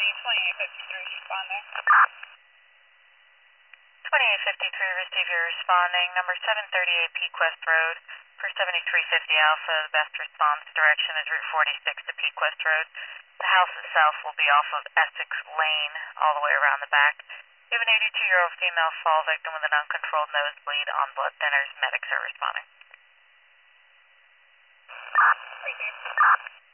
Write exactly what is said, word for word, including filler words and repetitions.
twenty-eight fifty-three responding. twenty-eight fifty-three, receiver responding. Number seven thirty-eight Peak West Road for seventy-three fifty Alpha. The best response direction is Route forty-six to Peak West Road. The house itself will be off of Essex Lane all the way around the back. We have an eighty-two-year-old female fall victim with an uncontrolled nosebleed on blood thinners. Medics are responding. Thank you.